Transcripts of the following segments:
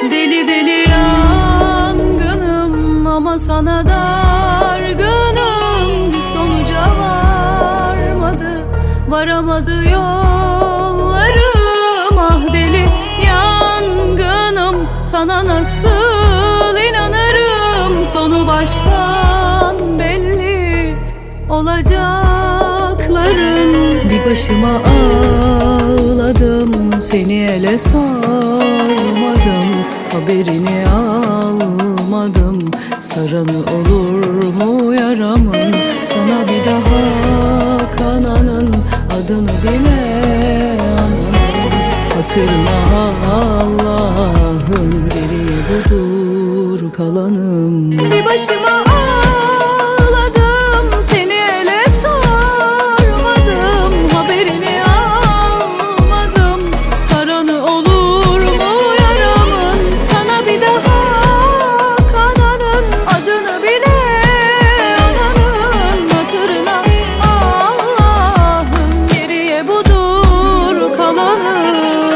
Deli deli yangınım ama sana dargınım. Bir sonuca varamadı yollarım. Ah deli yangınım, sana nasıl inanırım? Sonu baştan belli olacakların. Bir başıma ağladım, seni ele sormadım, haberini almadım. Saranı olur mu yaramın? Sana bir daha kananın adını bile ananın. Hatırla Allah'ın, geriye budur kalanım. Bir başıma ağladım, seni ele sormadım, haberini almadım. Saranı olur mu yaramın? Sana bir daha kananın adını bile ananın. Hatırına Allah'ın, geriye budur kalanım.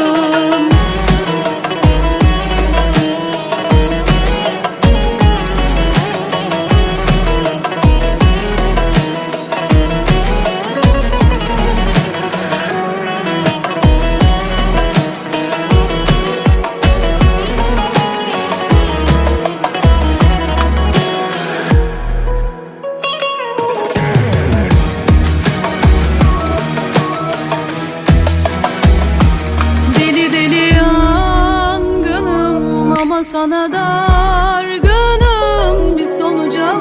Sana dargınım, bir sonuca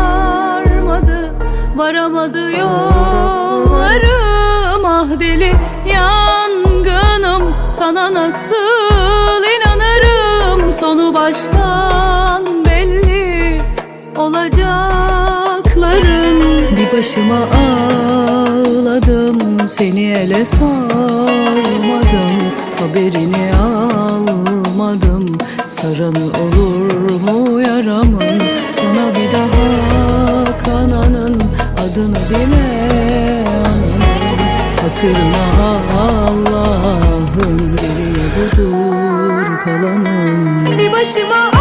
varamadı yollarım. Ah deli yangınım, sana nasıl inanırım? Sonu baştan belli olacakların. Bir başıma ağladım, seni ele sormadım, haberini almadım. Saranı olur mu yaramın? Sana bir daha kananın adını bile ananın. Hatırla Allah'ın, geriye budur kalanım. Bir başıma